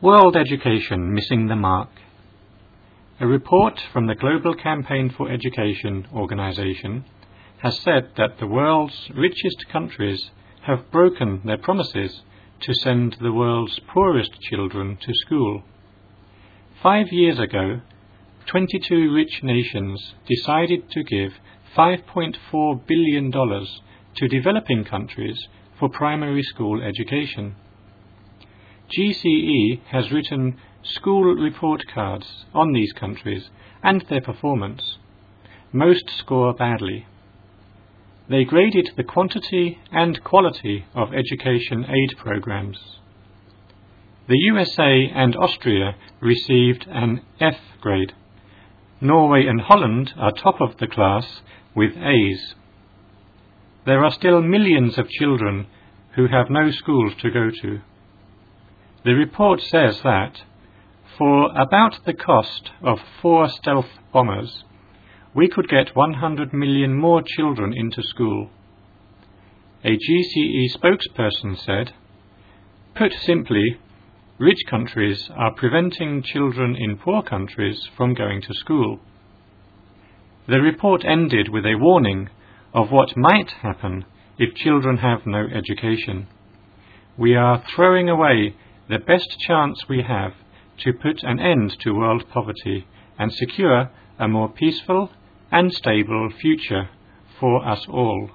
World Education Missing the Mark. A report from the Global Campaign for Education organization has said that the world's richest countries have broken their promises to send the world's poorest children to school. 5 years ago, 22 rich nations decided to give $5.4 billion to developing countries for primary school education. GCE has written school report cards on these countries and their performance. Most score badly. They graded the quantity and quality of education aid programs. The USA and Austria received an F grade. Norway and Holland are top of the class with A's. There are still millions of children who have no schools to go to. The report says that, for about the cost of 4 stealth bombers, we could get 100 million more children into school. A GCE spokesperson said, "Put simply, rich countries are preventing children in poor countries from going to school." The report ended with a warning of what might happen if children have no education. We are throwing away the best chance we have to put an end to world poverty and secure a more peaceful and stable future for us all.